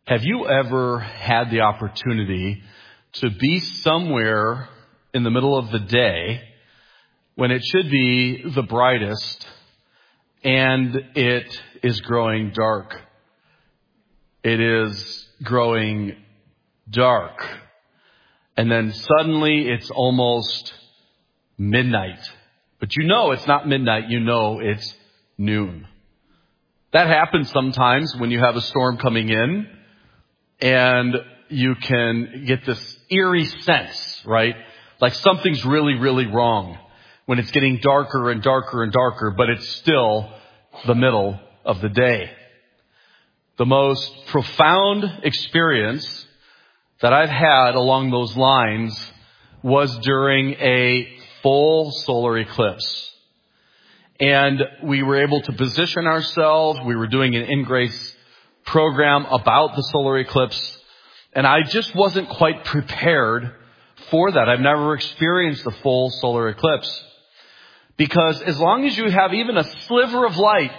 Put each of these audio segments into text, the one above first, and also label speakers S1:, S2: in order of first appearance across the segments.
S1: Have you ever had the opportunity to be somewhere in the middle of the day when it should be the brightest and it is growing dark? It is growing dark. And then suddenly it's almost midnight. But you know it's not midnight. You know it's noon. That happens sometimes when you have a storm coming in and you can get this eerie sense, right? Like something's really, really wrong when it's getting darker and darker and darker, but it's still the middle of the day. The most profound experience that I've had along those lines was during a full solar eclipse. And we were able to position ourselves. We were doing an In Grace program about the solar eclipse. And I just wasn't quite prepared for that. I've never experienced a full solar eclipse. Because as long as you have even a sliver of light,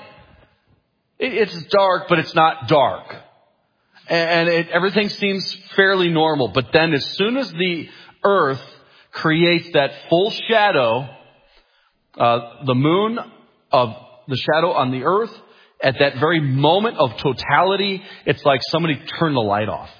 S1: it's dark, but it's not dark. And everything seems fairly normal. But then as soon as the earth creates that full shadow, the moon of the shadow on the earth, at that very moment of totality, it's like somebody turned the light off.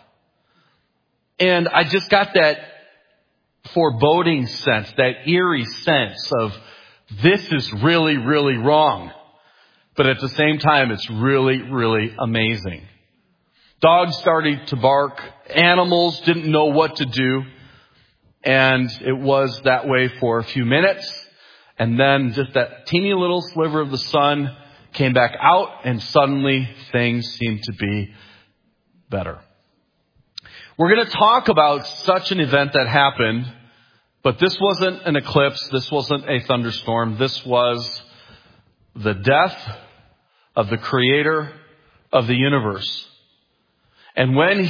S1: And I just got that foreboding sense, that eerie sense of this is really, really wrong. But at the same time, it's really, really amazing. Dogs started to bark. Animals didn't know what to do. And it was that way for a few minutes. And then just that teeny little sliver of the sun came back out, and suddenly things seemed to be better. We're going to talk about such an event that happened, but this wasn't an eclipse. This wasn't a thunderstorm. This was the death of the creator of the universe. And when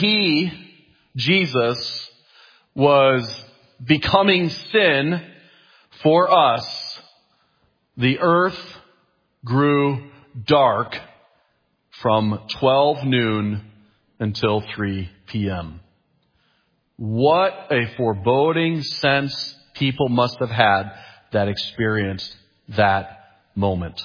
S1: Jesus, was becoming sin for us, the earth grew dark from 12 noon until 3 p.m. What a foreboding sense people must have had that experienced that moment.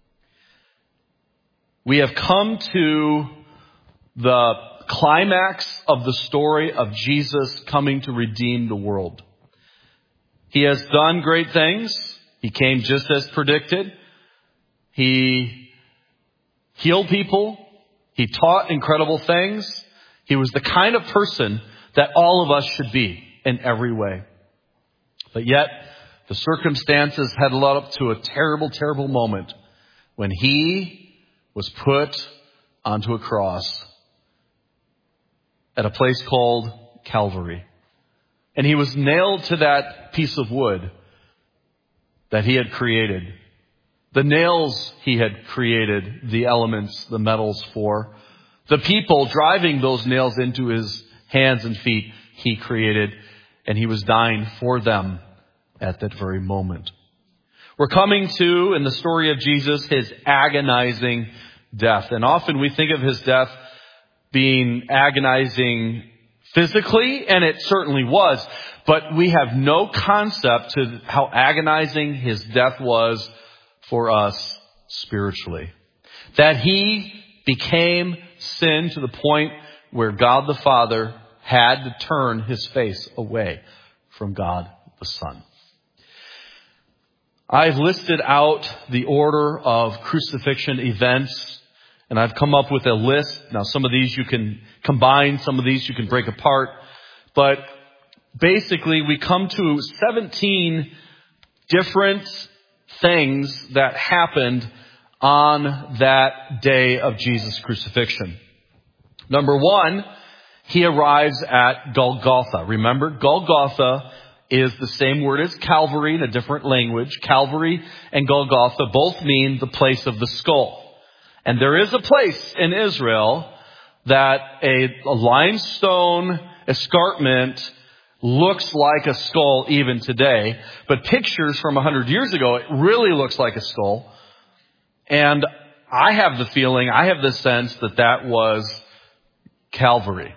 S1: We have come to the climax of the story of Jesus coming to redeem the world. He has done great things. He came just as predicted. He healed people. He taught incredible things. He was the kind of person that all of us should be in every way. But yet, the circumstances had led up to a terrible, terrible moment when he was put onto a cross at a place called Calvary. And he was nailed to that piece of wood that he had created. The nails he had created, the elements, the metals for. The people driving those nails into his hands and feet, he created. And he was dying for them at that very moment. We're coming to, in the story of Jesus, his agonizing death. And often we think of his death being agonizing physically, and it certainly was. But we have no concept to how agonizing his death was for us spiritually. That he became sin to the point where God the Father had to turn his face away from God the Son. I've listed out the order of crucifixion events, and I've come up with a list. Now, some of these you can combine, some of these you can break apart. But basically, we come to 17 different things that happened on that day of Jesus' crucifixion. Number one, he arrives at Golgotha. Remember, Golgotha is the same word as Calvary in a different language. Calvary and Golgotha both mean the place of the skull. And there is a place in Israel that a limestone escarpment looks like a skull even today. But pictures from 100 years ago, it really looks like a skull. And I have the feeling, I have the sense that that was Calvary.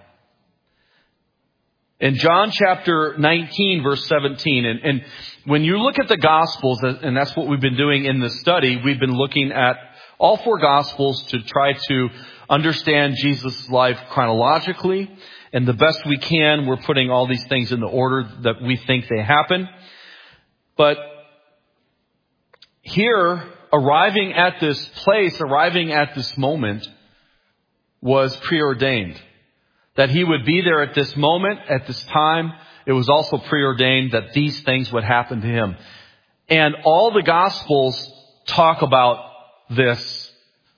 S1: In John chapter 19, verse 17, and when you look at the Gospels, and that's what we've been doing in this study, we've been looking at all four Gospels to try to understand Jesus' life chronologically. And the best we can, we're putting all these things in the order that we think they happen. But here, arriving at this place, arriving at this moment, was preordained. That he would be there at this moment, at this time. It was also preordained that these things would happen to him. And all the Gospels talk about this,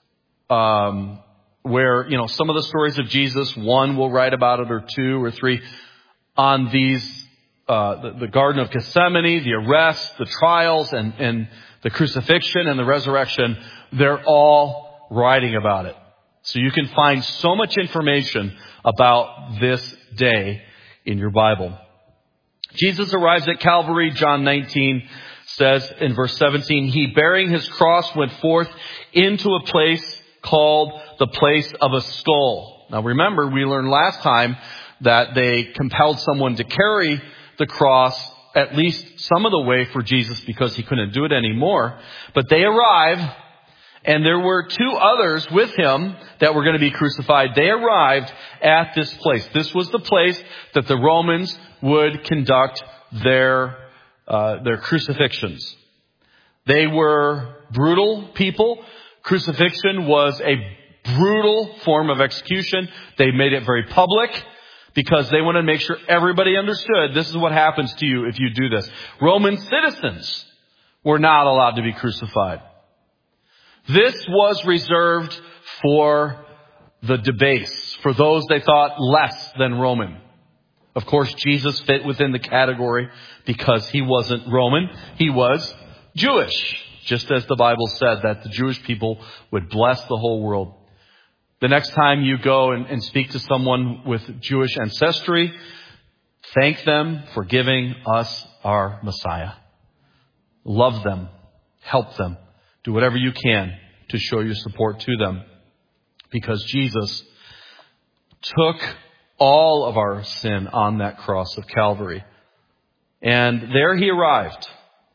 S1: where, some of the stories of Jesus, one will write about it, or two or three, on these, the Garden of Gethsemane, the arrest, the trials, and the crucifixion and the resurrection. They're all writing about it. So you can find so much information about this day in your Bible. Jesus arrives at Calvary. John 19 says in verse 17, he bearing his cross went forth into a place called the place of a skull. Now remember, we learned last time that they compelled someone to carry the cross at least some of the way for Jesus because he couldn't do it anymore. But they arrive, and there were two others with him that were going to be crucified. They arrived at this place. This was the place that the Romans would conduct their crucifixions. They were brutal people. Crucifixion was a brutal form of execution. They made it very public because they wanted to make sure everybody understood this is what happens to you if you do this. Roman citizens were not allowed to be crucified. This was reserved for the debased, for those they thought less than Roman. Of course, Jesus fit within the category because he wasn't Roman. He was Jewish, just as the Bible said that the Jewish people would bless the whole world. The next time you go and speak to someone with Jewish ancestry, thank them for giving us our Messiah. Love them. Help them. Do whatever you can to show your support to them. Because Jesus took all of our sin on that cross of Calvary. And there he arrived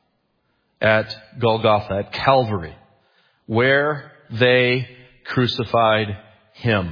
S1: at Golgotha, at Calvary, where they crucified him.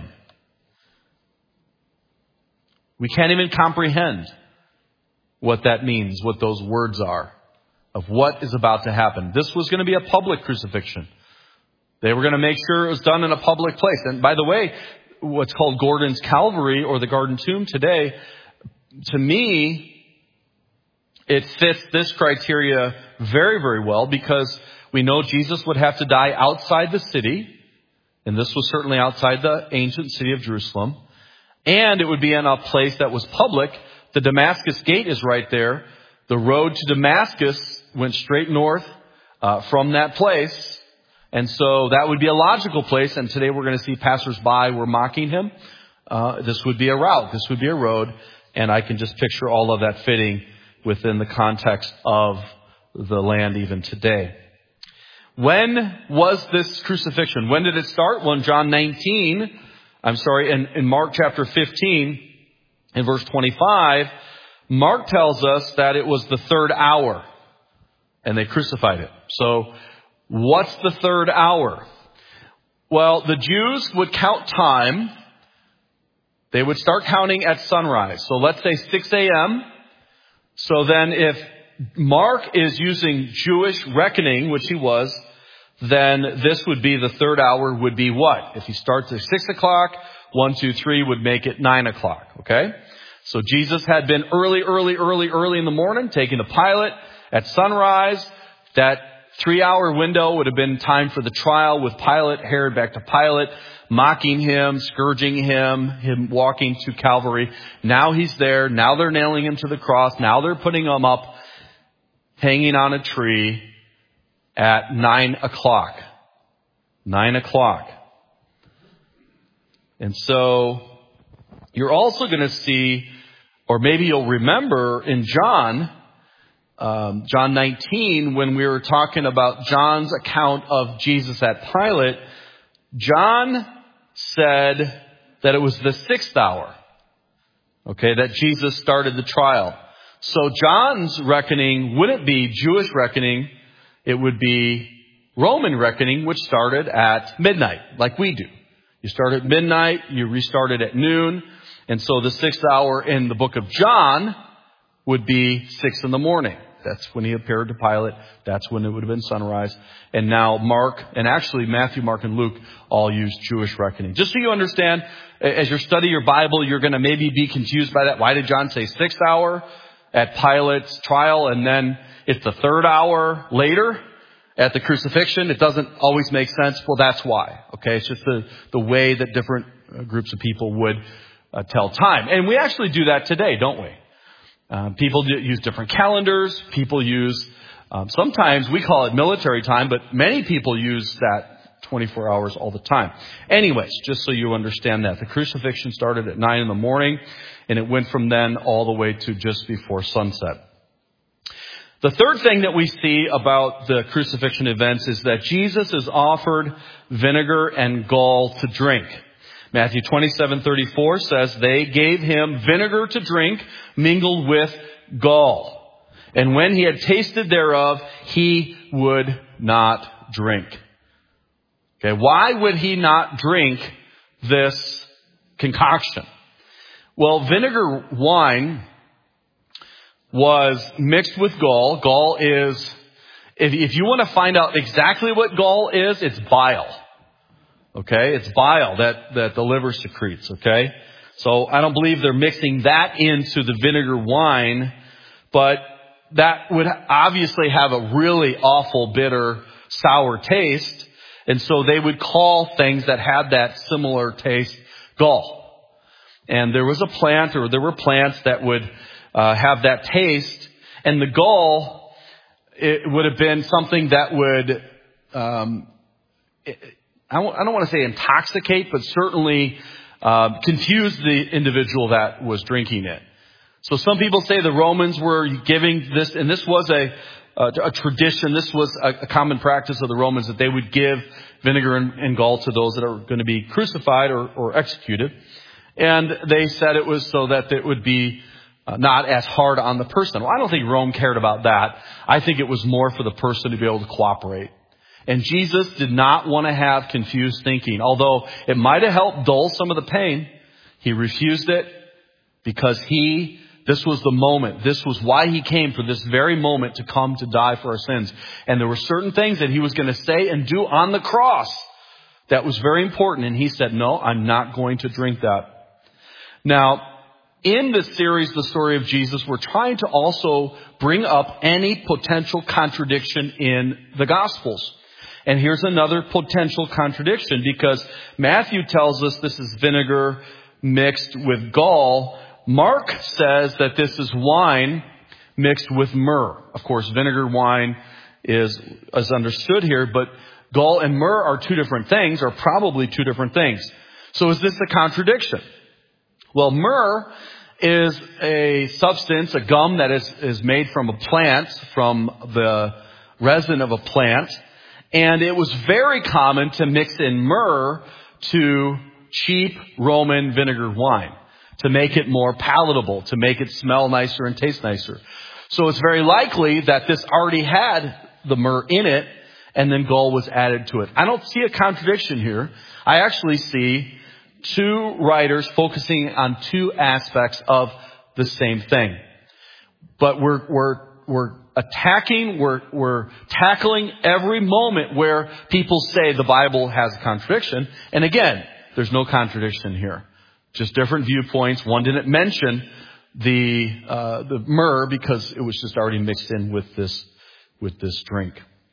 S1: We can't even comprehend what that means, what those words are, of what is about to happen. This was going to be a public crucifixion. They were going to make sure it was done in a public place. And by the way, what's called Gordon's Calvary or the Garden Tomb today, to me, it fits this criteria very, very well because we know Jesus would have to die outside the city. And this was certainly outside the ancient city of Jerusalem. And it would be in a place that was public. The Damascus Gate is right there. The road to Damascus went straight north from that place. And so that would be a logical place. And today we're going to see passersby were mocking him. This would be a route. This would be a road. And I can just picture all of that fitting within the context of the land even today. When was this crucifixion? When did it start? Well, in Mark chapter 15, in verse 25, Mark tells us that it was the third hour and they crucified it. So what's the third hour? Well, the Jews would count time. They would start counting at sunrise. So let's say 6 a.m. So then if Mark is using Jewish reckoning, which he was, then this would be the third hour would be what? If he starts at 6 o'clock, 1, 2, 3 would make it 9 o'clock. Okay? So Jesus had been early in the morning, taking to Pilate at sunrise. That 3-hour window would have been time for the trial with Pilate, Herod back to Pilate, mocking him, scourging him walking to Calvary. Now he's there. Now they're nailing him to the cross. Now they're putting him up, hanging on a tree at 9 o'clock. 9 o'clock. And so you're also going to see, or maybe you'll remember in John 19, when we were talking about John's account of Jesus at Pilate, John said that it was the 6th hour, okay, that Jesus started the trial. So John's reckoning wouldn't be Jewish reckoning. It would be Roman reckoning, which started at midnight, like we do. You start at midnight, you restarted at noon. And so the 6th hour in the book of John would be 6 in the morning. That's when he appeared to Pilate. That's when it would have been sunrise. And now Mark, and actually Matthew, Mark, and Luke all use Jewish reckoning. Just so you understand, as you study your Bible, you're going to maybe be confused by that. Why did John say 6th hour at Pilate's trial, and then it's the 3rd hour later at the crucifixion? It doesn't always make sense. Well, that's why. Okay, it's just the way that different groups of people would tell time. And we actually do that today, don't we? People use different calendars. People use, sometimes we call it military time, but many people use that 24 hours all the time. Anyways, just so you understand that. The crucifixion started at 9 in the morning, and it went from then all the way to just before sunset. The third thing that we see about the crucifixion events is that Jesus is offered vinegar and gall to drink. Matthew 27:34 says, they gave him vinegar to drink mingled with gall. And when he had tasted thereof, he would not drink. Okay, why would he not drink this concoction? Well, vinegar wine was mixed with gall. Gall is, if you want to find out exactly what gall is, it's bile. Okay, it's bile that the liver secretes, okay? So I don't believe they're mixing that into the vinegar wine, but that would obviously have a really awful, bitter, sour taste. And so they would call things that had that similar taste gall. And there was a plant, or there were plants that would have that taste. And the gall, it would have been something that would, I don't want to say intoxicate, but certainly confuse the individual that was drinking it. So some people say the Romans were giving this, and this was a tradition. This was a common practice of the Romans, that they would give vinegar and gall to those that are going to be crucified or executed. And they said it was so that it would be not as hard on the person. Well, I don't think Rome cared about that. I think it was more for the person to be able to cooperate. And Jesus did not want to have confused thinking. Although it might have helped dull some of the pain, he refused it because this was the moment. This was why he came, for this very moment, to come to die for our sins. And there were certain things that he was going to say and do on the cross that was very important. And he said, no, I'm not going to drink that. Now, in this series, The Story of Jesus, we're trying to also bring up any potential contradiction in the Gospels. And here's another potential contradiction, because Matthew tells us this is vinegar mixed with gall. Mark says that this is wine mixed with myrrh. Of course, vinegar wine is understood here, but gall and myrrh are two different things, or probably two different things. So is this a contradiction? Well, myrrh is a substance, a gum that is made from a plant, from the resin of a plant. And it was very common to mix in myrrh to cheap Roman vinegar wine, to make it more palatable, to make it smell nicer and taste nicer. So it's very likely that this already had the myrrh in it, and then gall was added to it. I don't see a contradiction here. I actually see two writers focusing on two aspects of the same thing. But we're tackling every moment where people say the Bible has a contradiction. And again, there's no contradiction here. Just different viewpoints. One didn't mention the myrrh because it was just already mixed in with this drink.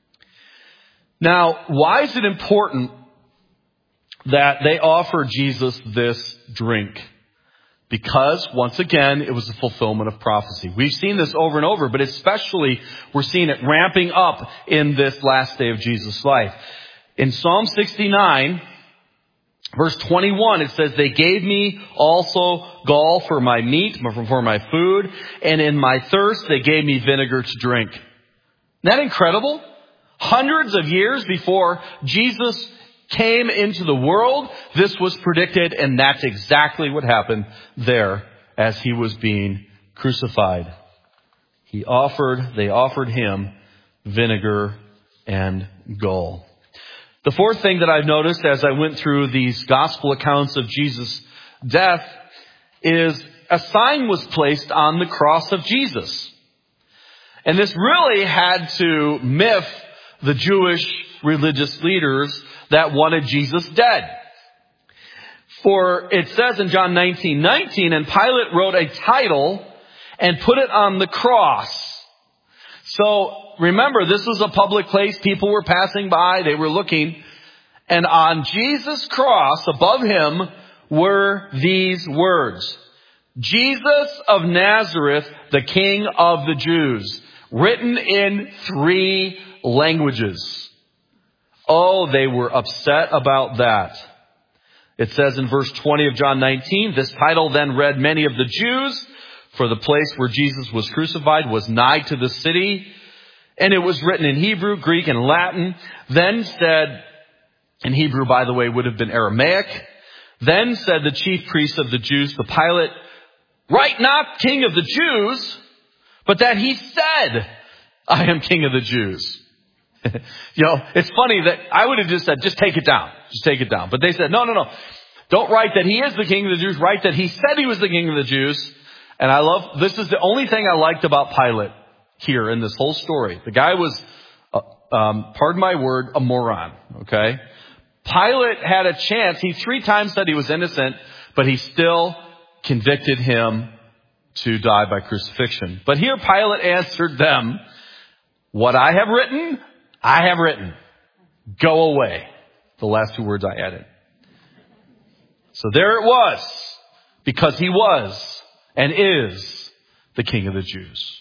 S1: Now, why is it important that they offer Jesus this drink? Because, once again, it was a fulfillment of prophecy. We've seen this over and over, but especially we're seeing it ramping up in this last day of Jesus' life. In Psalm 69, verse 21, it says, they gave me also gall for my meat, for my food, and in my thirst they gave me vinegar to drink. Isn't that incredible? Hundreds of years before Jesus came into the world. This was predicted, and that's exactly what happened there as he was being crucified. They offered him vinegar and gall. The fourth thing that I've noticed as I went through these gospel accounts of Jesus' death is a sign was placed on the cross of Jesus. And this really had to miff the Jewish religious leaders that wanted Jesus dead. For it says in John 19:19, and Pilate wrote a title and put it on the cross. So remember, this was a public place. People were passing by. They were looking. And on Jesus' cross, above him, were these words: Jesus of Nazareth, the King of the Jews. Written in 3 languages. Oh, they were upset about that. It says in verse 20 of John 19, this title then read many of the Jews, for the place where Jesus was crucified was nigh to the city. And it was written in Hebrew, Greek, and Latin. Then said, in Hebrew, by the way, would have been Aramaic. Then said the chief priests of the Jews to Pilate, write not King of the Jews, but that he said, I am King of the Jews. It's funny that I would have just said, just take it down. Just take it down. But they said, no. Don't write that he is the King of the Jews. Write that he said he was the King of the Jews. And this is the only thing I liked about Pilate here in this whole story. The guy was, pardon my word, a moron. Okay. Pilate had a chance. He 3 times said he was innocent, but he still convicted him to die by crucifixion. But here Pilate answered them, what I have written, I have written. Go away. The last 2 words I added. So there it was, because he was and is the King of the Jews.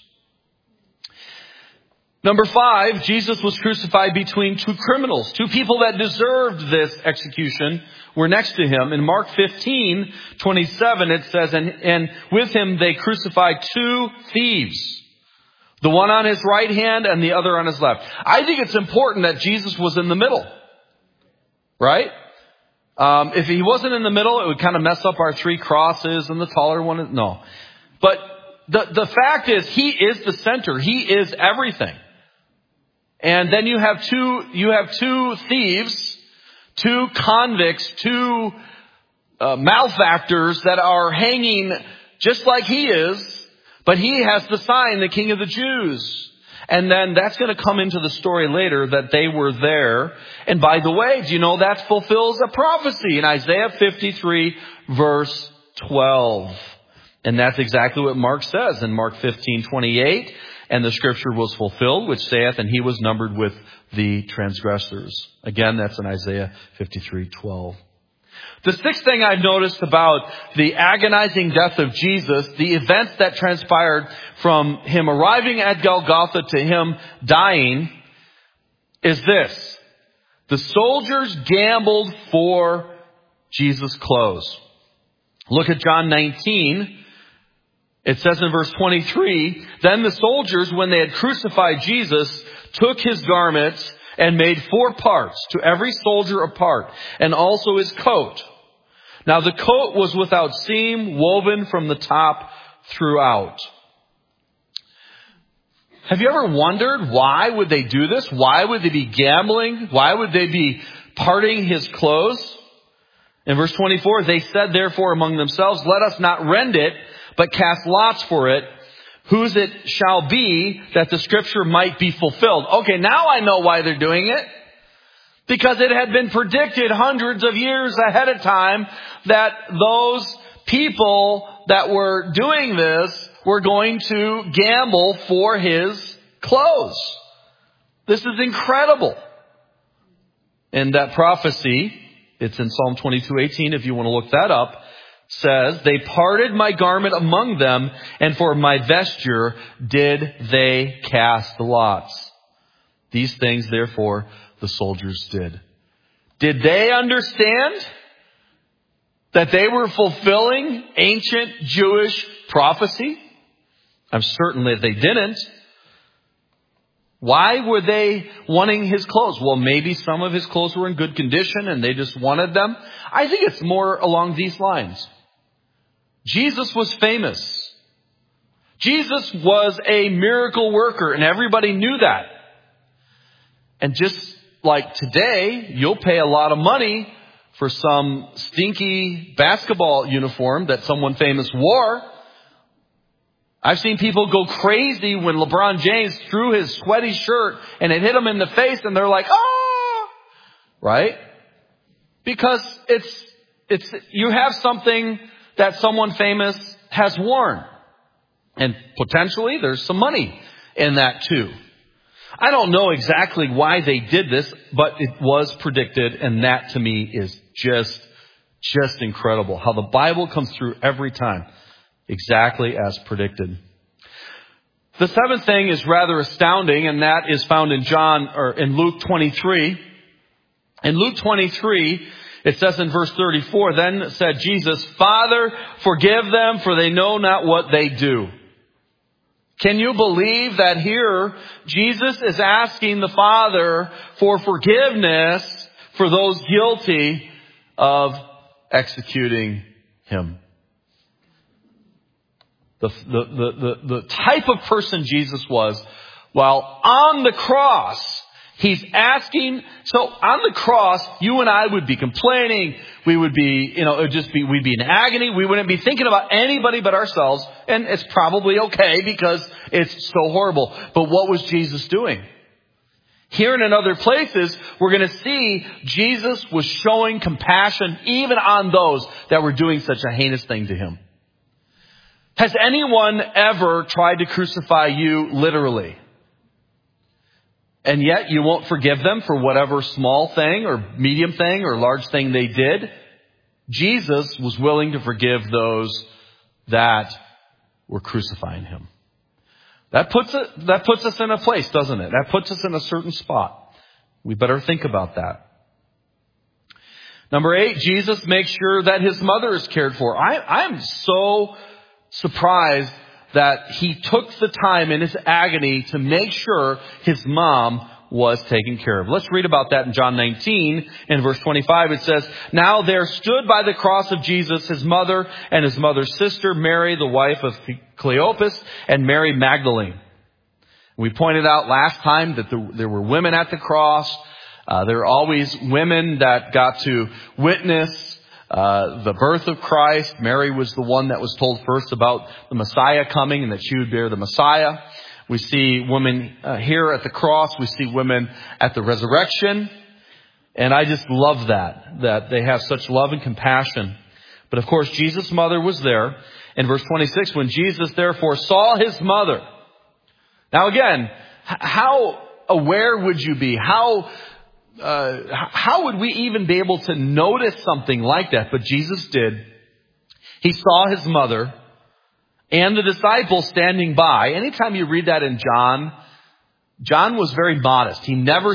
S1: Number 5, Jesus was crucified between 2 criminals. 2 people that deserved this execution were next to him. In Mark 15:27, it says, and with him they crucified 2 thieves, the one on his right hand and the other on his left. I think it's important that Jesus was in the middle, right? If he wasn't in the middle, it would kind of mess up our 3 crosses and the taller one. No. But the fact is, he is the center. He is everything. And then you have two thieves, 2 convicts, 2 malefactors that are hanging just like he is, but he has the sign, the King of the Jews. And then that's going to come into the story later that they were there. And by the way, do you know that fulfills a prophecy in Isaiah 53 verse 12. And that's exactly what Mark says in Mark 15:28. And the scripture was fulfilled, which saith, and he was numbered with the transgressors. Again, that's in Isaiah 53:12. The 6th thing I've noticed about the agonizing death of Jesus, the events that transpired from him arriving at Golgotha to him dying, is this. The soldiers gambled for Jesus' clothes. Look at John 19. It says in verse 23, then the soldiers, when they had crucified Jesus, took his garments and made 4 parts, to every soldier a part, and also his coat. Now the coat was without seam, woven from the top throughout. Have you ever wondered why would they do this? Why would they be gambling? Why would they be parting his clothes? In verse 24, they said therefore among themselves, let us not rend it, but cast lots for it, whose it shall be, that the scripture might be fulfilled. Okay, now I know why they're doing it. Because it had been predicted hundreds of years ahead of time that those people that were doing this were going to gamble for his clothes. This is incredible. And that prophecy, it's in Psalm 22:18 if you want to look that up, says, they parted my garment among them, and for my vesture did they cast lots. These things, therefore, the soldiers did. Did they understand that they were fulfilling ancient Jewish prophecy? I'm certain that they didn't. Why were they wanting his clothes? Well, maybe some of his clothes were in good condition and they just wanted them. I think it's more along these lines. Jesus was famous. Jesus was a miracle worker, and everybody knew that. And just like today, you'll pay a lot of money for some stinky basketball uniform that someone famous wore. I've seen people go crazy when LeBron James threw his sweaty shirt and it hit them in the face, and they're like, "Oh!" Right? Because it's you have something that someone famous has worn. And potentially there's some money in that too. I don't know exactly why they did this, but it was predicted, and that to me is just incredible. How the Bible comes through every time. Exactly as predicted. The seventh thing is rather astounding, and that is found in Luke 23. In Luke 23, it says in verse 34, "Then said Jesus, 'Father, forgive them, for they know not what they do.'" Can you believe that here Jesus is asking the Father for forgiveness for those guilty of executing him? The type of person Jesus was, while on the cross, he's asking. So on the cross, you and I would be complaining. We would be, we'd be in agony. We wouldn't be thinking about anybody but ourselves. And it's probably okay because it's so horrible. But what was Jesus doing? Here and in other places, we're going to see Jesus was showing compassion even on those that were doing such a heinous thing to him. Has anyone ever tried to crucify you literally? And yet you won't forgive them for whatever small thing or medium thing or large thing they did? Jesus was willing to forgive those that were crucifying him. That puts us in a place, doesn't it? That puts us in a certain spot. We better think about that. Number 8, Jesus makes sure that his mother is cared for. I'm so surprised that he took the time in his agony to make sure his mom was taken care of. Let's read about that in John 19. In verse 25 it says, "Now there stood by the cross of Jesus his mother and his mother's sister, Mary, the wife of Cleopas, and Mary Magdalene." We pointed out last time that there were women at the cross. There are always women that got to witness the birth of Christ. Mary was the one that was told first about the Messiah coming and that she would bear the Messiah. We see women here at the cross. We see women at the resurrection. And I just love that they have such love and compassion. But of course, Jesus' mother was there. In verse 26, "When Jesus therefore saw his mother." Now again, how aware would you be? How would we even be able to notice something like that? But Jesus did. He saw his mother and the disciples standing by. Anytime you read that in John was very modest. He never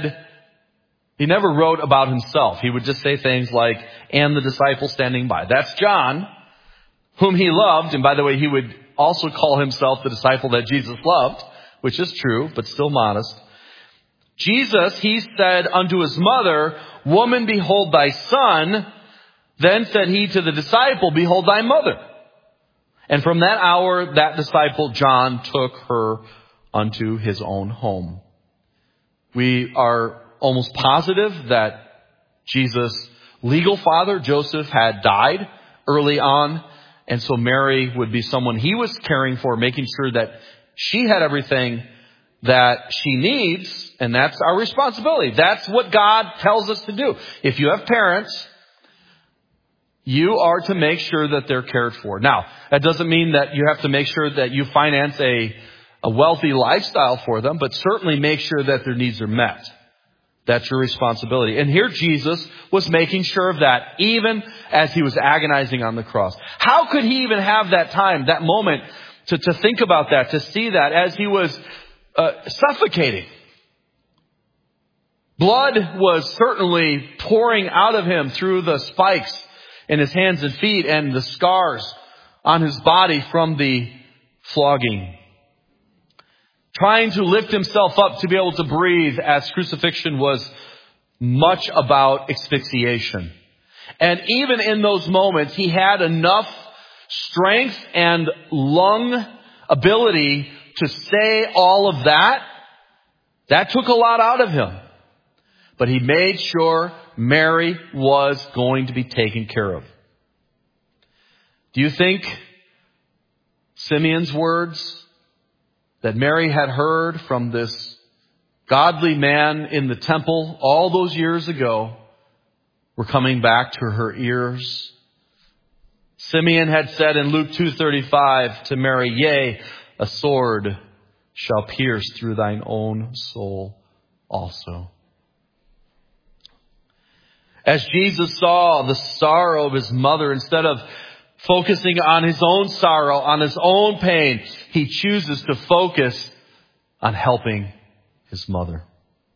S1: wrote about himself. He would just say things like, "and the disciples standing by." That's John, whom he loved. And by the way, he would also call himself the disciple that Jesus loved, which is true, but still modest. Jesus, he said unto his mother, "Woman, behold thy son." Then said he to the disciple, "Behold thy mother." And from that hour, that disciple, John, took her unto his own home. We are almost positive that Jesus' legal father, Joseph, had died early on. And so Mary would be someone he was caring for, making sure that she had everything that she needs. And that's our responsibility. That's what God tells us to do. If you have parents, you are to make sure that they're cared for. Now, that doesn't mean that you have to make sure that you finance a wealthy lifestyle for them, but certainly make sure that their needs are met. That's your responsibility. And here Jesus was making sure of that, even as he was agonizing on the cross. How could he even have that time, that moment, to think about that, to see that as he was suffocating? Blood was certainly pouring out of him through the spikes in his hands and feet and the scars on his body from the flogging. trying to lift himself up to be able to breathe, as crucifixion was much about asphyxiation. And even in those moments, he had enough strength and lung ability to say all of that. That took a lot out of him. But he made sure Mary was going to be taken care of. Do you think Simeon's words that Mary had heard from this godly man in the temple all those years ago were coming back to her ears? Simeon had said in Luke 2:35 to Mary, "Yea, a sword shall pierce through thine own soul also." As Jesus saw the sorrow of his mother, instead of focusing on his own sorrow, on his own pain, he chooses to focus on helping his mother.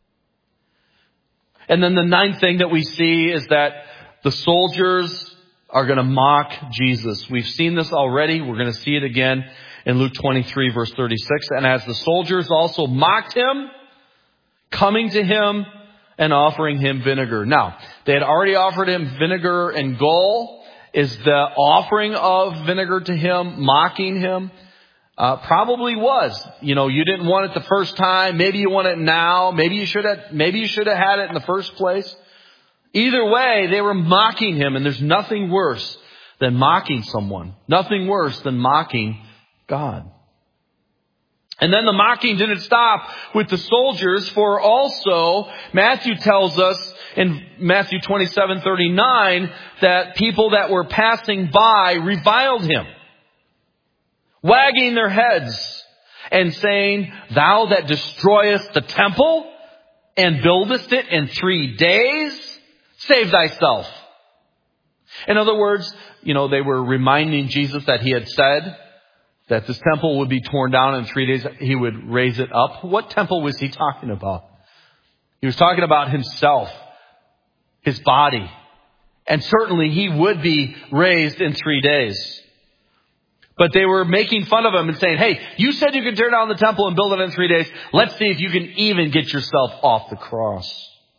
S1: And then the ninth thing that we see is that the soldiers are going to mock Jesus. We've seen this already. We're going to see it again in Luke 23, verse 36. And as the soldiers also mocked him, coming to him and offering him vinegar. Now, they had already offered him vinegar and gall. Is the offering of vinegar to him mocking him? Probably was. You didn't want it the first time. Maybe you want it now. Maybe you should have had it in the first place. Either way, they were mocking him, and there's nothing worse than mocking someone. Nothing worse than mocking God. And then the mocking didn't stop with the soldiers, for also Matthew tells us in Matthew 27:39 that people that were passing by reviled him, wagging their heads and saying, "Thou that destroyest the temple and buildest it in 3 days, save thyself." In other words, they were reminding Jesus that he had said that this temple would be torn down in 3 days. He would raise it up. What temple was he talking about? He was talking about himself, his body. And certainly he would be raised in 3 days. But they were making fun of him and saying, "Hey, you said you could tear down the temple and build it in 3 days. Let's see if you can even get yourself off the cross."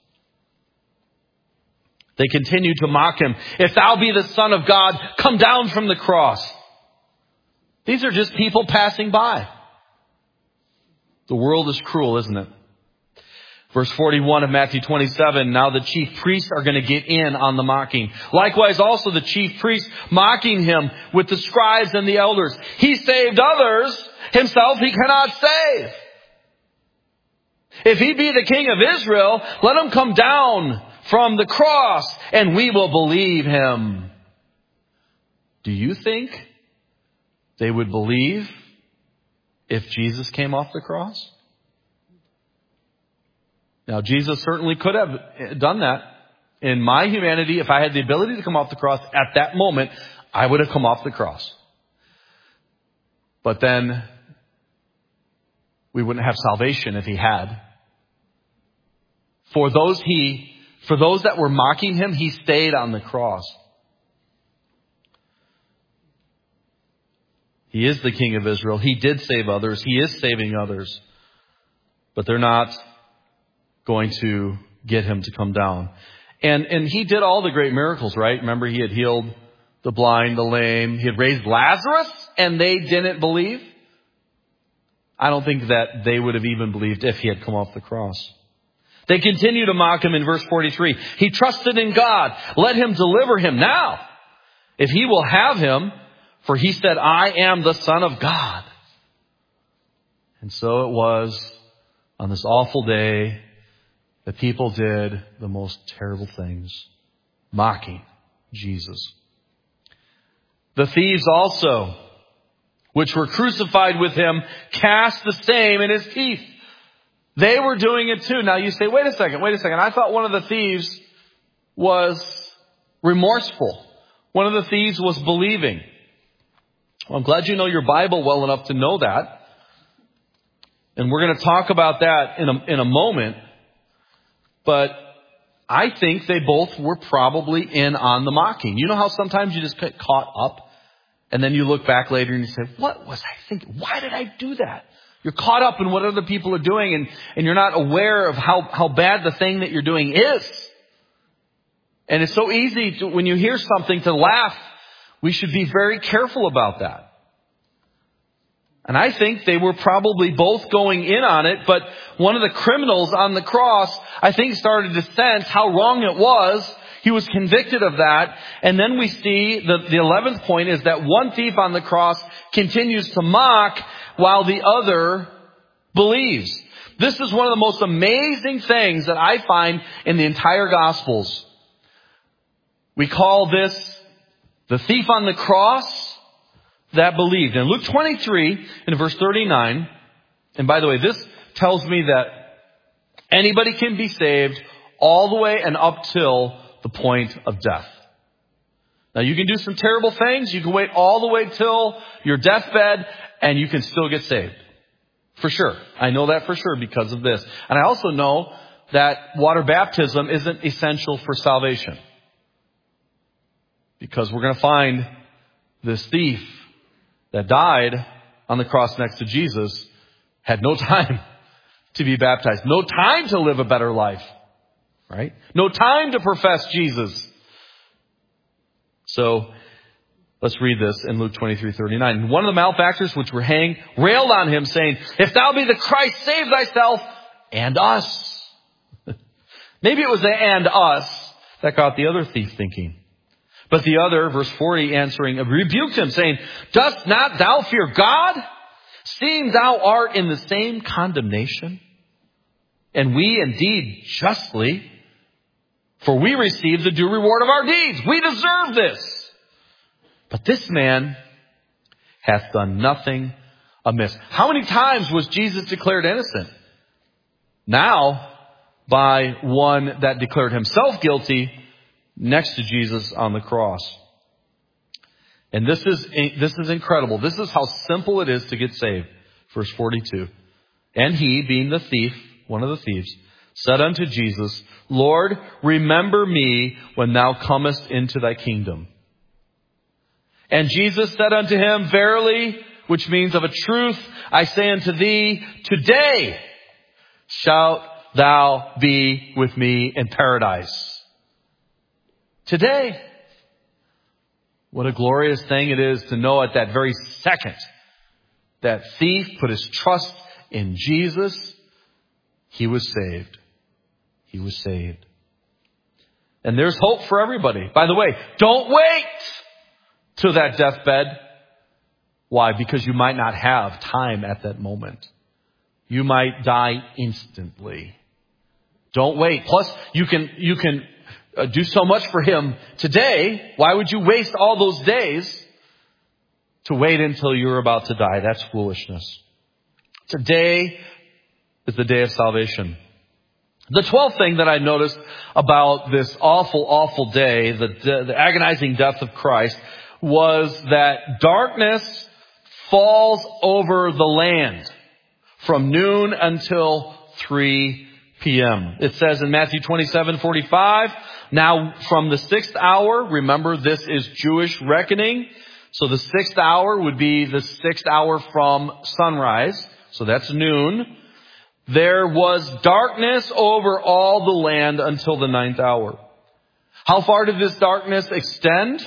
S1: They continued to mock him. "If thou be the Son of God, come down from the cross." These are just people passing by. The world is cruel, isn't it? Verse 41 of Matthew 27, now the chief priests are going to get in on the mocking. Likewise also the chief priests mocking him with the scribes and the elders. He saved others, himself he cannot save. If he be the king of Israel, let him come down from the cross and we will believe him. Do you think they would believe if Jesus came off the cross? Now, Jesus certainly could have done that. In my humanity, if I had the ability to come off the cross at that moment, I would have come off the cross. But then we wouldn't have salvation if he had. For those that were mocking him, he stayed on the cross. He is the King of Israel. He did save others. He is saving others. But they're not going to get him to come down. And he did all the great miracles, right? Remember, he had healed the blind, the lame. He had raised Lazarus, and they didn't believe. I don't think that they would have even believed if he had come off the cross. They continue to mock him in verse 43. He trusted in God. Let him deliver him now, if he will have him. For he said, I am the Son of God. And so it was on this awful day that people did the most terrible things, mocking Jesus. The thieves also, which were crucified with him, cast the same in his teeth. They were doing it too. Now you say, wait a second. I thought one of the thieves was remorseful. One of the thieves was believing. Well, I'm glad you know your Bible well enough to know that. And we're going to talk about that in a moment. But I think they both were probably in on the mocking. You know how sometimes you just get caught up and then you look back later and you say, what was I thinking? Why did I do that? You're caught up in what other people are doing, and you're not aware of how bad the thing that you're doing is. And it's so easy when you hear something to laugh. We should be very careful about that. And I think they were probably both going in on it, but one of the criminals on the cross, I think, started to sense how wrong it was. He was convicted of that. And then we see the 11th point is that one thief on the cross continues to mock while the other believes. This is one of the most amazing things that I find in the entire Gospels. We call this the thief on the cross that believed. In Luke 23, in verse 39, and by the way, this tells me that anybody can be saved all the way and up till the point of death. Now, you can do some terrible things. You can wait all the way till your deathbed, and you can still get saved. For sure. I know that for sure because of this. And I also know that water baptism isn't essential for salvation. Because we're going to find this thief that died on the cross next to Jesus had no time to be baptized. No time to live a better life. Right? No time to profess Jesus. So, let's read this in Luke 23:39. One of the malefactors which were hanged railed on him, saying, "If thou be the Christ, save thyself and us." Maybe it was the "and us" that got the other thief thinking. But the other, verse 40, answering, rebuked him, saying, "Dost not thou fear God, seeing thou art in the same condemnation? And we indeed justly, for we receive the due reward of our deeds. We deserve this. But this man hath done nothing amiss." How many times was Jesus declared innocent? Now, by one that declared himself guilty next to Jesus on the cross. And this is incredible. This is how simple it is to get saved. Verse 42. And he, being the thief, one of the thieves, said unto Jesus, "Lord, remember me when thou comest into thy kingdom." And Jesus said unto him, "Verily," which means of a truth, "I say unto thee, today shalt thou be with me in paradise." Today. What a glorious thing it is to know at that very second that thief put his trust in Jesus. He was saved. He was saved. And there's hope for everybody. By the way, don't wait till that deathbed. Why? Because you might not have time at that moment. You might die instantly. Don't wait. Plus, you can do so much for him today. Why would you waste all those days to wait until you're about to die? That's foolishness. Today is the day of salvation. The 12th thing that I noticed about this awful, awful day, the agonizing death of Christ, was that darkness falls over the land from noon until 3 p.m. It says in Matthew 27:45, "Now from the 6th hour," remember this is Jewish reckoning, so the 6th hour would be the 6th hour from sunrise, so that's noon. "There was darkness over all the land until the 9th hour. How far did this darkness extend?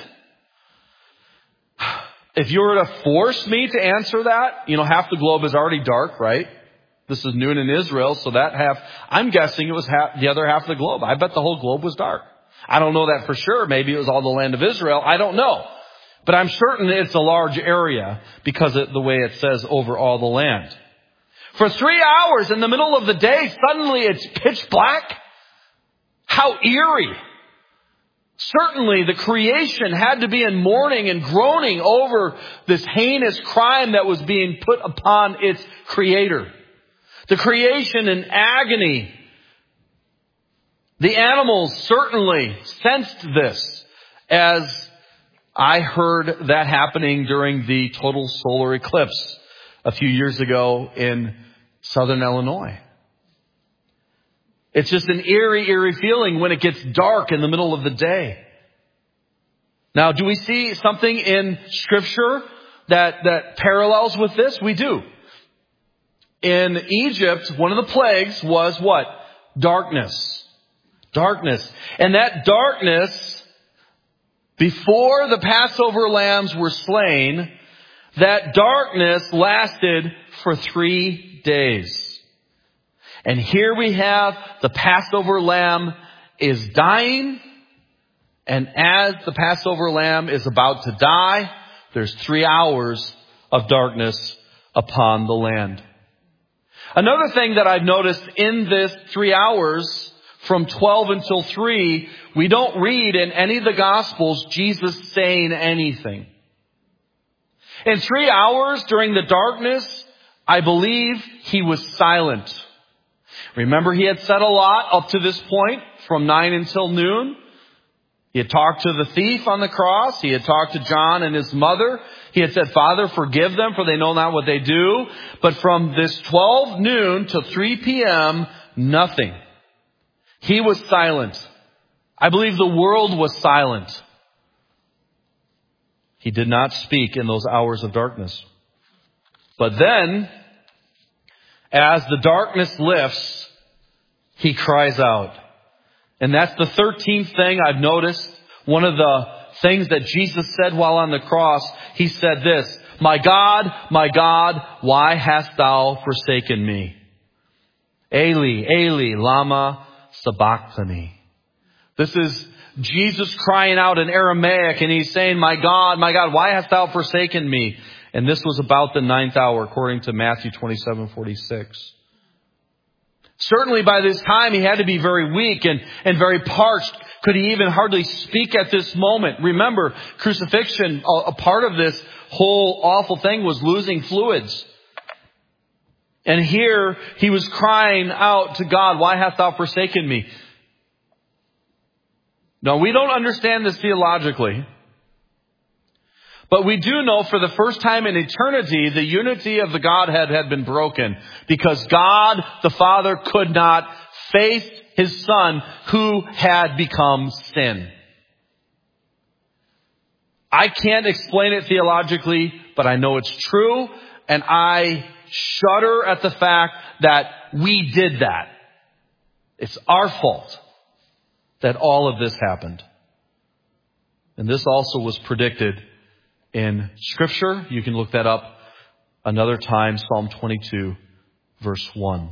S1: If you were to force me to answer that, half the globe is already dark, right? This is noon in Israel, so that half, I'm guessing it was the other half of the globe. I bet the whole globe was dark. I don't know that for sure. Maybe it was all the land of Israel. I don't know. But I'm certain it's a large area because of the way it says over all the land. For 3 hours in the middle of the day, suddenly it's pitch black. How eerie. Certainly the creation had to be in mourning and groaning over this heinous crime that was being put upon its creator. The creation in agony. The animals certainly sensed this, as I heard that happening during the total solar eclipse a few years ago in southern Illinois. It's just an eerie, eerie feeling when it gets dark in the middle of the day. Now, do we see something in Scripture that parallels with this? We do. In Egypt, one of the plagues was what? Darkness. Darkness. And that darkness, before the Passover lambs were slain, that darkness lasted for 3 days. And here we have the Passover lamb is dying. And as the Passover lamb is about to die, there's 3 hours of darkness upon the land. Another thing that I've noticed in this 3 hours, from 12 until 3, we don't read in any of the Gospels Jesus saying anything. In 3 hours during the darkness, I believe he was silent. Remember, he had said a lot up to this point, from 9 until noon. He had talked to the thief on the cross. He had talked to John and his mother. He had said, Father, forgive them, for they know not what they do. But from this 12 noon to 3 p.m., nothing. He was silent. I believe the world was silent. He did not speak in those hours of darkness. But then, as the darkness lifts, he cries out. And that's the 13th thing I've noticed. One of the things that Jesus said while on the cross, he said this, my God, why hast thou forsaken me? Eli, Eli, lama sabachthani. This is Jesus crying out in Aramaic, and he's saying, my God, why hast thou forsaken me? And this was about the 9th hour, according to Matthew 27:46. Certainly by this time, he had to be very weak and very parched. Could he even hardly speak at this moment? Remember, crucifixion, a part of this whole awful thing was losing fluids. And here he was crying out to God, why hast thou forsaken me? Now, we don't understand this theologically. But we do know for the first time in eternity, the unity of the Godhead had been broken because God the Father could not face his Son who had become sin. I can't explain it theologically, but I know it's true, and I shudder at the fact that we did that. It's our fault that all of this happened. And this also was predicted in Scripture. You can look that up another time, Psalm 22, verse 1.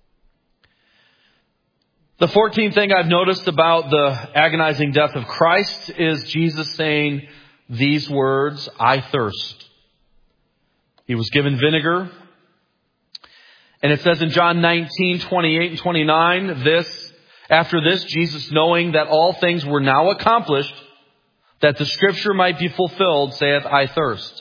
S1: The 14th thing I've noticed about the agonizing death of Christ is Jesus saying these words, I thirst. He was given vinegar. And it says in John 19, 28 and 29, after this, Jesus, knowing that all things were now accomplished, that the scripture might be fulfilled, saith, I thirst.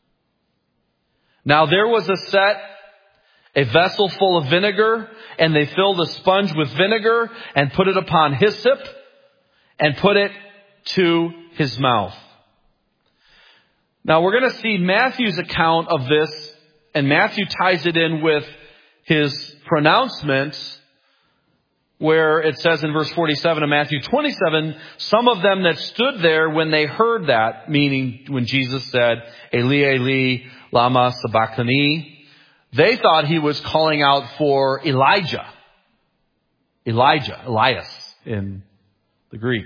S1: Now there was a vessel full of vinegar, and they filled a sponge with vinegar, and put it upon hyssop, and put it to his mouth. Now we're going to see Matthew's account of this, and Matthew ties it in with his pronouncement, where it says in verse 47 of Matthew 27, some of them that stood there when they heard that, meaning when Jesus said, Eli, Eli, lama sabachthani, they thought he was calling out for Elias in the Greek.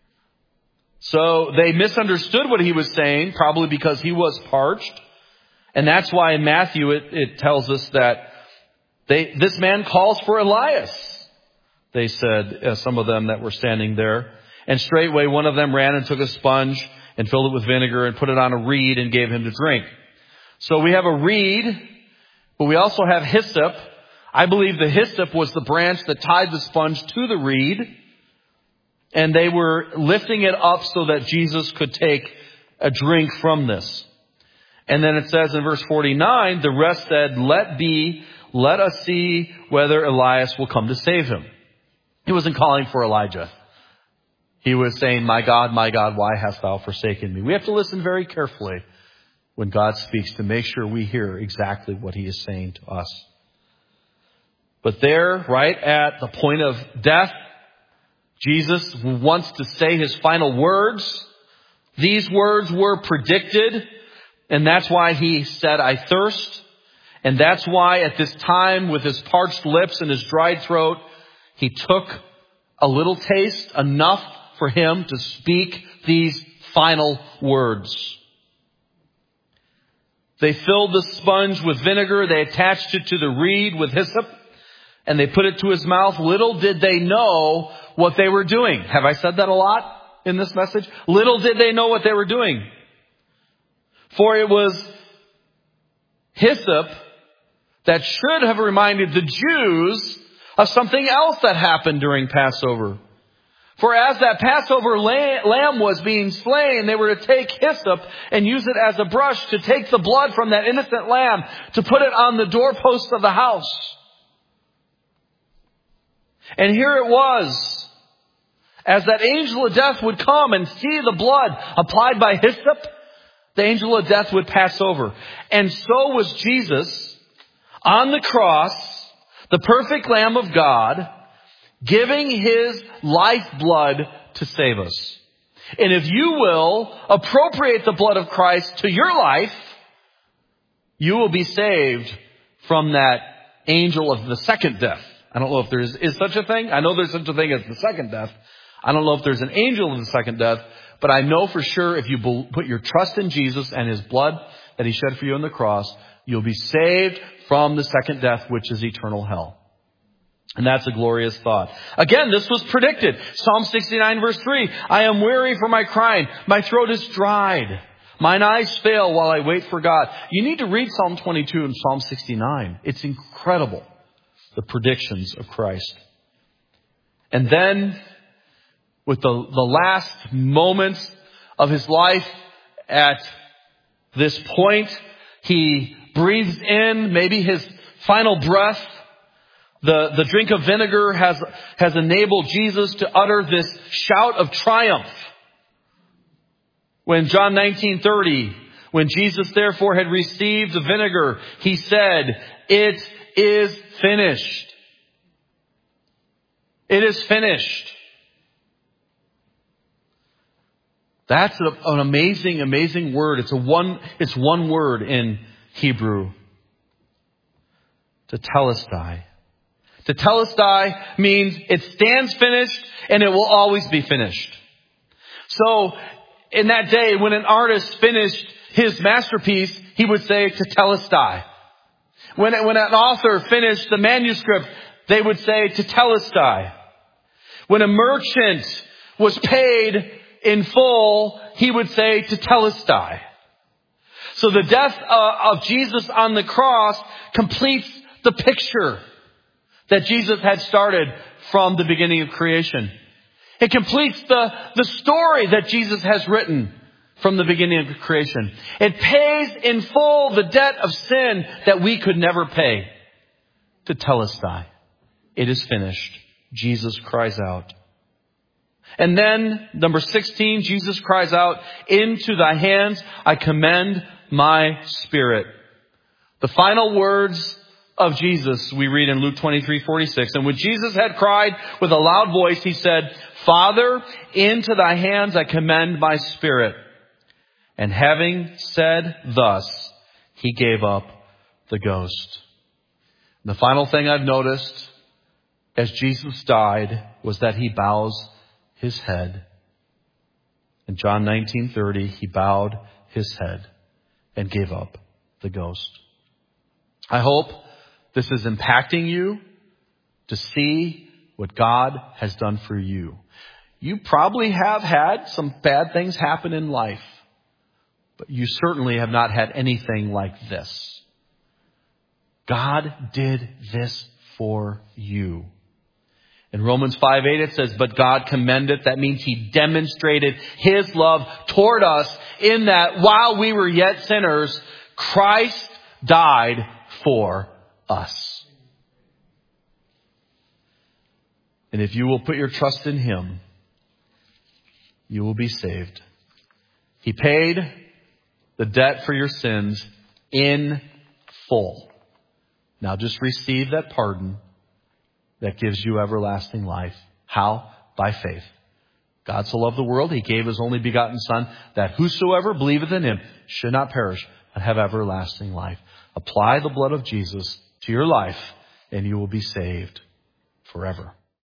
S1: So they misunderstood what he was saying, probably because he was parched. And that's why in Matthew it tells us that this man calls for Elias. They said, some of them that were standing there. And straightway one of them ran and took a sponge and filled it with vinegar and put it on a reed and gave him to drink. So we have a reed, but we also have hyssop. I believe the hyssop was the branch that tied the sponge to the reed. And they were lifting it up so that Jesus could take a drink from this. And then it says in verse 49, the rest said, let us see whether Elias will come to save him. He wasn't calling for Elijah. He was saying, my God, why hast thou forsaken me? We have to listen very carefully when God speaks to make sure we hear exactly what he is saying to us. But there, right at the point of death, Jesus wants to say his final words. These words were predicted, and that's why he said, I thirst. And that's why at this time, with his parched lips and his dried throat, he took a little taste, enough for him to speak these final words. They filled the sponge with vinegar. They attached it to the reed with hyssop, and they put it to his mouth. Little did they know what they were doing. Have I said that a lot in this message? Little did they know what they were doing. For it was hyssop that should have reminded the Jews of something else that happened during Passover. For as that Passover lamb was being slain, they were to take hyssop and use it as a brush to take the blood from that innocent lamb to put it on the doorpost of the house. And here it was, as that angel of death would come and see the blood applied by hyssop, the angel of death would pass over. And so was Jesus on the cross, the perfect Lamb of God, giving his lifeblood to save us. And if you will appropriate the blood of Christ to your life, you will be saved from that angel of the second death. I don't know if there is such a thing. I know there's such a thing as the second death. I don't know if there's an angel of the second death, but I know for sure if you put your trust in Jesus and his blood that he shed for you on the cross, you'll be saved from the second death, which is eternal hell. And that's a glorious thought. Again, this was predicted. Psalm 69 verse 3. I am weary for my crying. My throat is dried. Mine eyes fail while I wait for God. You need to read Psalm 22 and Psalm 69. It's incredible, the predictions of Christ. And then, with the last moments of his life at this point, he breathes in maybe his final breath. The drink of vinegar has enabled Jesus to utter this shout of triumph. When John 19:30, when Jesus therefore had received the vinegar, he said, "It is finished." It is finished. That's an amazing, amazing word. It's one word in Hebrew. Tetelestai. Tetelestai means it stands finished and it will always be finished. So in that day, when an artist finished his masterpiece, he would say tetelestai. When an author finished the manuscript, they would say tetelestai. When a merchant was paid in full, he would say tetelestai. So the death of Jesus on the cross completes the picture that Jesus had started from the beginning of creation. It completes the story that Jesus has written from the beginning of creation. It pays in full the debt of sin that we could never pay. Tetelestai. It is finished. Jesus cries out. And then, number 16, Jesus cries out, into thy hands I commend my spirit. The final words of Jesus we read in Luke 23:46. And when Jesus had cried with a loud voice, he said, Father, into thy hands I commend my spirit. And having said thus, he gave up the ghost. And the final thing I've noticed as Jesus died was that he bows his head. In John 19:30, he bowed his head and gave up the ghost. I hope this is impacting you to see what God has done for you. You probably have had some bad things happen in life, but you certainly have not had anything like this. God did this for you. In Romans 5:8 it says, but God commended. That means he demonstrated his love toward us in that while we were yet sinners, Christ died for us. And if you will put your trust in him, you will be saved. He paid the debt for your sins in full. Now just receive that pardon that gives you everlasting life. How? By faith. God so loved the world, he gave his only begotten Son, that whosoever believeth in him should not perish, but have everlasting life. Apply the blood of Jesus to your life, and you will be saved forever.